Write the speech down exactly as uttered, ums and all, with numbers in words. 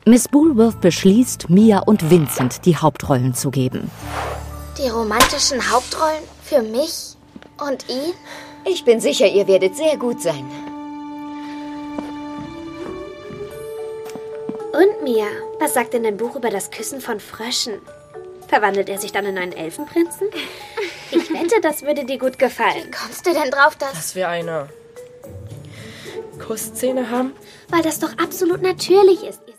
Miss Bulworth beschließt, Mia und Vincent die Hauptrollen zu geben. Die romantischen Hauptrollen für mich und ihn? Ich bin sicher, ihr werdet sehr gut sein. Und Mia, was sagt denn dein Buch über das Küssen von Fröschen? Verwandelt er sich dann in einen Elfenprinzen? Ich wette, das würde dir gut gefallen. Wie kommst du denn drauf, dass... Dass wir eine Kussszene haben? Weil das doch absolut natürlich ist.